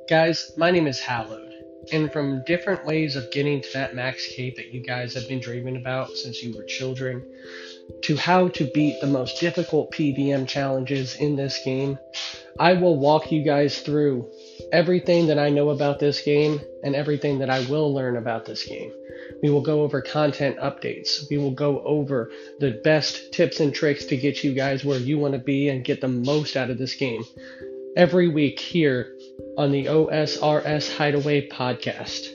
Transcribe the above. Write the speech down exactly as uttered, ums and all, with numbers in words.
Guys, my name is Hallowed, and from different ways of getting to that max cape that you guys have been dreaming about since you were children, to how to beat the most difficult P V M challenges in this game, I will walk you guys through everything that I know about this game and everything that I will learn about this game. We will go over content updates. We will go over the best tips and tricks to get you guys where you want to be and get the most out of this game every week here on the O S R S Hideaway podcast.